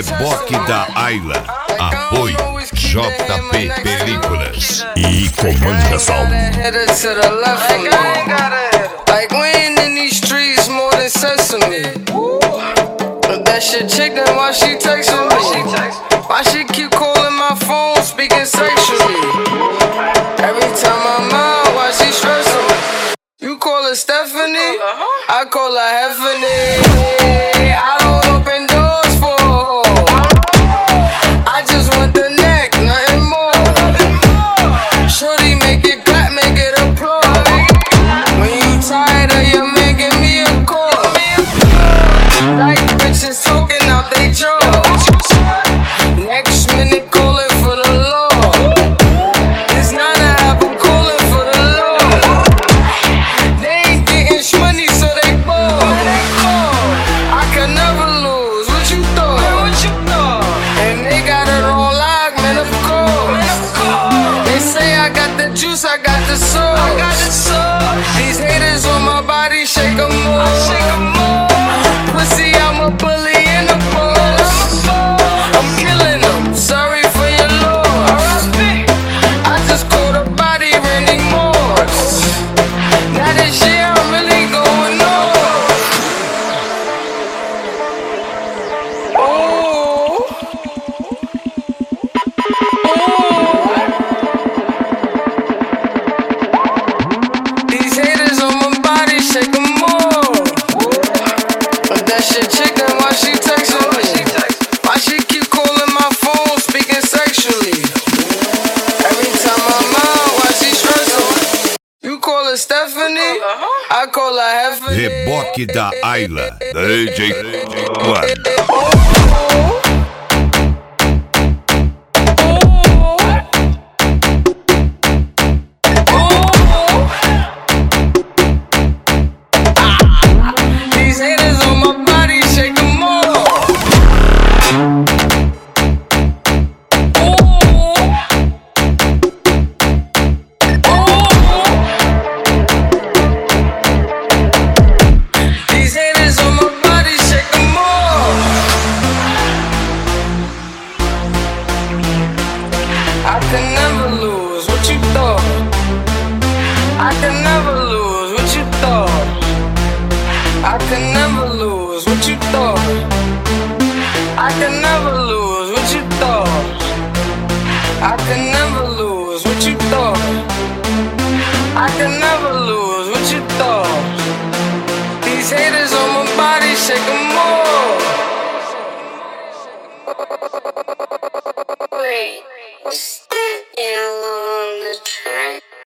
Reboque da Ayla. Apoio JP Películas. E comanda som. Like we ain't in these streets more than sesame. But that shit chick, then why she texting me? Why she keep calling my phone, speaking sexually? Every time I'm out, why she stressing me? You call her Stephanie, I call her Heffany. I don't open doors for her. I just want the neck, nothing more. Shorty make it clap, make it applaud. When you tired of your man, give me a call. Like bitches talking out they jaws. Next minute calling for the law. It's not a apple calling for the law. They ain't getting money, so they bored. I can never lose. What you thought? And they got it all locked, man, of course. They say I got the juice, I got the sauce. These haters on my body, shake 'em more. Pussy, I'm a bully and a boss. I'm killing them, sorry for your loss. I just caught a body, Randy Moss. Now this year I'm really going off. Oh. These haters on my body, shake 'em more. But that shit chicken, why she texting me? Why she keep calling my phone, speaking sexually? Every time I'm out, why she stressing me? You call her Stephanie, I call her Heffany. Reboque da Ayla. DJ One. These haters on my body, shake 'em more. These haters on my body, shake 'em more. I can never lose, what you thought? I can never lose, what you thought? I can never lose, what you thought? I can never lose, what you thought? I can never lose, what you thought? I can never lose, what you thought? These haters on my body, shake 'em more. Wait.